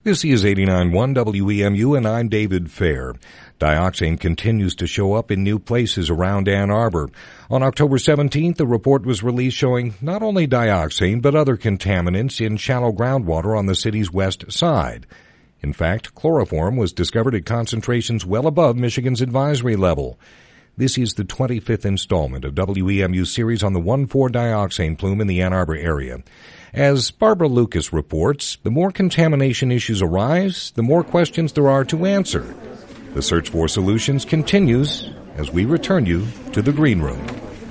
This is 89.1 WEMU, and I'm David Fair. Dioxane continues to show up in new places around Ann Arbor. On October 17th, a report was released showing not only dioxane, but other contaminants in shallow groundwater on the city's west side. In fact, chloroform was discovered at concentrations well above Michigan's advisory level. This is the 25th installment of WEMU's series on the 1,4-dioxane plume in the Ann Arbor area. As Barbara Lucas reports, the more contamination issues arise, the more questions there are to answer. The search for solutions continues as we return you to the Green Room.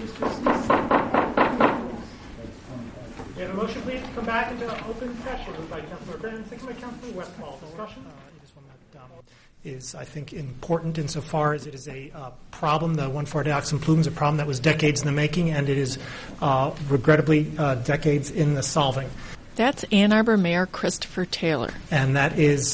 We have a motion, please, to come back into open session by Councilor Brennan, second by Councilor Westfall. Discussion? It is one that is, I think, important insofar as it is a problem. The 1,4-dioxane plume is a problem that was decades in the making, and it is regrettably decades in the solving. That's Ann Arbor Mayor Christopher Taylor. And that is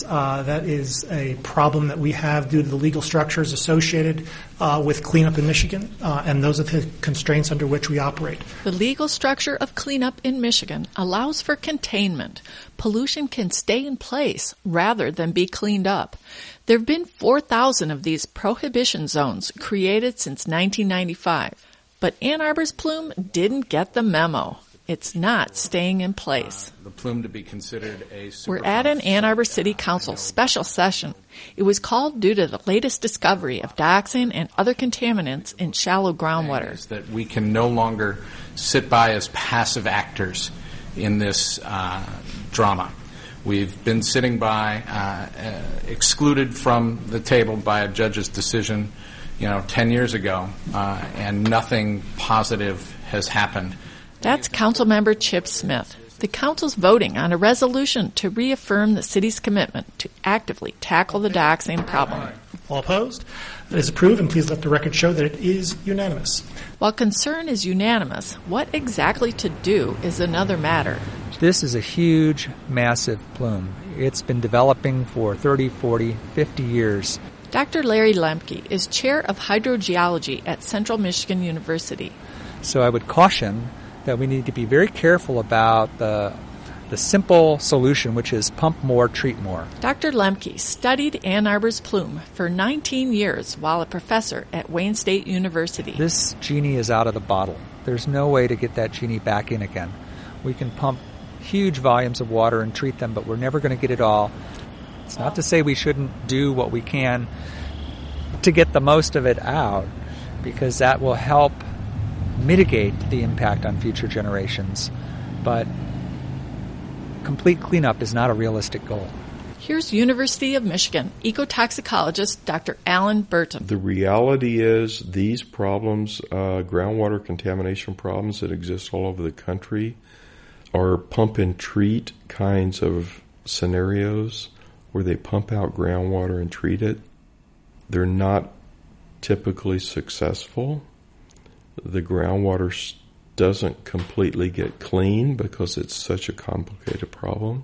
a problem that we have due to the legal structures associated with cleanup in Michigan, and those are the constraints under which we operate. The legal structure of cleanup in Michigan allows for containment. Pollution can stay in place rather than be cleaned up. There have been 4,000 of these prohibition zones created since 1995. But Ann Arbor's plume didn't get the memo. It's not staying in place. The plume to be considered a We're at an Ann Arbor City Council special session. It was called due to the latest discovery of dioxane and other contaminants in shallow groundwater. Is that we can no longer sit by as passive actors in this drama. We've been sitting by, excluded from the table by a judge's decision, 10 years ago, and nothing positive has happened. That's Councilmember Chip Smith. The Council's voting on a resolution to reaffirm the city's commitment to actively tackle the dioxane problem. All opposed? It is approved, and please let the record show that it is unanimous. While concern is unanimous, what exactly to do is another matter. This is a huge, massive plume. It's been developing for 30, 40, 50 years. Dr. Larry Lemke is chair of hydrogeology at Central Michigan University. So I would caution that we need to be very careful about the simple solution, which is pump more, treat more. Dr. Lemke studied Ann Arbor's plume for 19 years while a professor at Wayne State University. This genie is out of the bottle. There's no way to get that genie back in again. We can pump huge volumes of water and treat them, but we're never going to get it all. It's not to say we shouldn't do what we can to get the most of it out, because that will help mitigate the impact on future generations. But complete cleanup is not a realistic goal. Here's University of Michigan ecotoxicologist Dr. Alan Burton. The reality is these problems, groundwater contamination problems that exist all over the country, are pump and treat kinds of scenarios where they pump out groundwater and treat it. They're not typically successful. The groundwater doesn't completely get clean because it's such a complicated problem.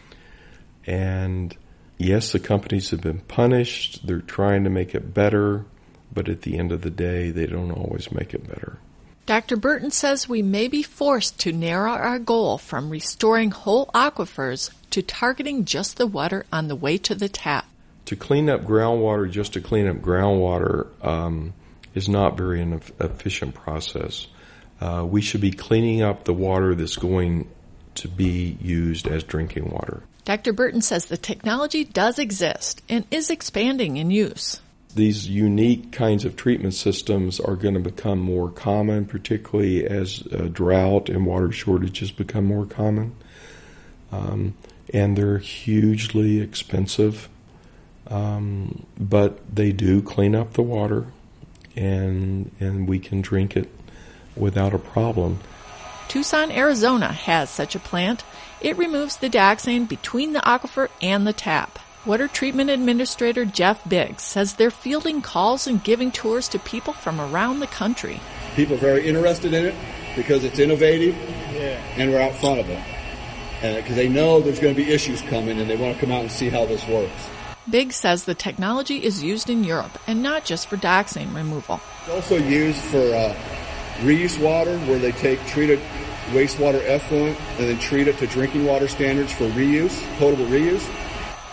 And yes, the companies have been punished. They're trying to make it better, but at the end of the day, they don't always make it better. Dr. Burton says we may be forced to narrow our goal from restoring whole aquifers to targeting just the water on the way to the tap. To clean up groundwater just to clean up groundwater is not very an efficient process. We should be cleaning up the water that's going to be used as drinking water. Dr. Burton says the technology does exist and is expanding in use. These unique kinds of treatment systems are going to become more common, particularly as drought and water shortages become more common. And they're hugely expensive, but they do clean up the water. And we can drink it without a problem. Tucson, Arizona has such a plant. It removes the dioxane between the aquifer and the tap. Water Treatment Administrator Jeff Biggs says they're fielding calls and giving tours to people from around the country. People are very interested in it because it's innovative, and we're out front of it. Because they know there's going to be issues coming, and they want to come out and see how this works. Biggs says the technology is used in Europe and not just for dioxane removal. It's also used for reuse water, where they take treated wastewater effluent and then treat it to drinking water standards for reuse, potable reuse.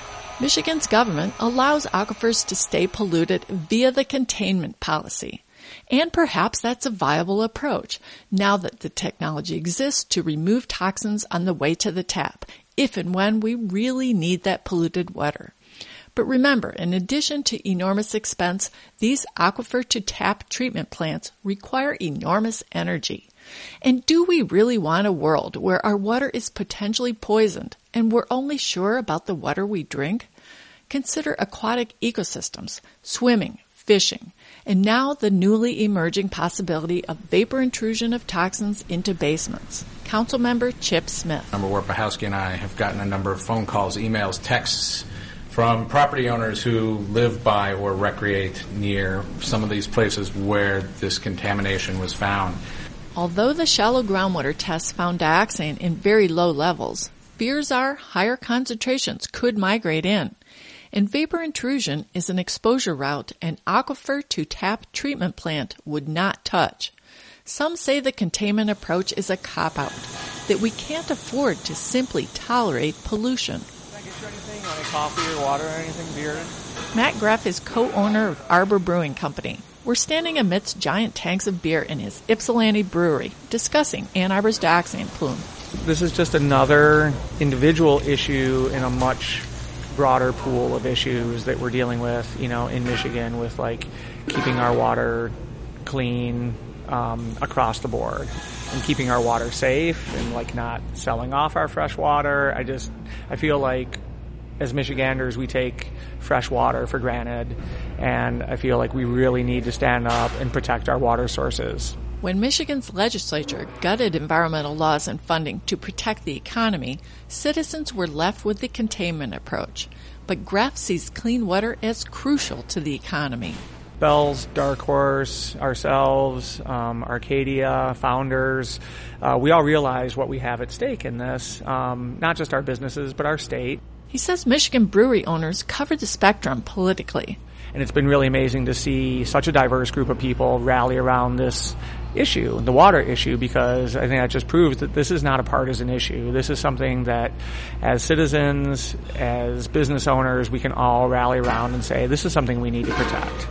Michigan's government allows aquifers to stay polluted via the containment policy. And perhaps that's a viable approach now that the technology exists to remove toxins on the way to the tap, if and when we really need that polluted water. But remember, in addition to enormous expense, these aquifer-to-tap treatment plants require enormous energy. And do we really want a world where our water is potentially poisoned and we're only sure about the water we drink? Consider aquatic ecosystems, swimming, fishing, and now the newly emerging possibility of vapor intrusion of toxins into basements. Councilmember Chip Smith. Member Warpachowski and I have gotten a number of phone calls, emails, texts from property owners who live by or recreate near some of these places where this contamination was found. Although the shallow groundwater tests found dioxane in very low levels, fears are higher concentrations could migrate in. And vapor intrusion is an exposure route an aquifer-to-tap treatment plant would not touch. Some say the containment approach is a cop-out, that we can't afford to simply tolerate pollution. Can I get you anything, like coffee or water or anything, beer? Matt Greff is co-owner of Arbor Brewing Company. We're standing amidst giant tanks of beer in his Ypsilanti brewery, discussing Ann Arbor's dioxane plume. This is just another individual issue in a much broader pool of issues that we're dealing with, in Michigan with keeping our water clean across the board and keeping our water safe and not selling off our fresh water. I feel like as Michiganders we take fresh water for granted, and I feel like we really need to stand up and protect our water sources. When Michigan's legislature gutted environmental laws and funding to protect the economy, citizens were left with the containment approach. But Greff sees clean water as crucial to the economy. Bell's, Dark Horse, ourselves, Arcadia, Founders, we all realize what we have at stake in this, not just our businesses, but our state. He says Michigan brewery owners cover the spectrum politically. And it's been really amazing to see such a diverse group of people rally around this issue, the water issue, because I think that just proves that this is not a partisan issue. This is something that as citizens, as business owners, we can all rally around and say, this is something we need to protect.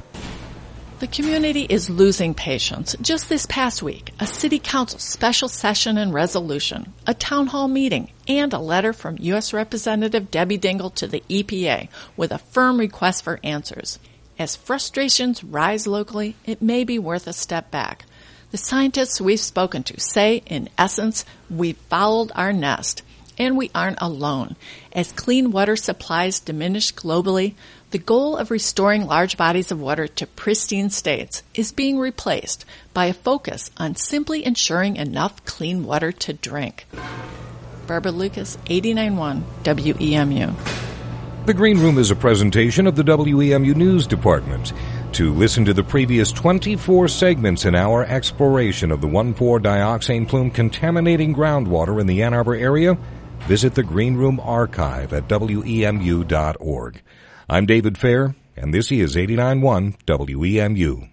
The community is losing patience. Just this past week, a city council special session and resolution, a town hall meeting, and a letter from U.S. Representative Debbie Dingell to the EPA with a firm request for answers. As frustrations rise locally, it may be worth a step back. The scientists we've spoken to say, in essence, we've fouled our nest. And we aren't alone. As clean water supplies diminish globally, the goal of restoring large bodies of water to pristine states is being replaced by a focus on simply ensuring enough clean water to drink. Barbara Lucas, 89.1 WEMU. The Green Room is a presentation of the WEMU News Department. To listen to the previous 24 segments in our exploration of the 1,4-dioxane plume contaminating groundwater in the Ann Arbor area, visit the Green Room archive at WEMU.org. I'm David Fair, and this is 89.1 WEMU.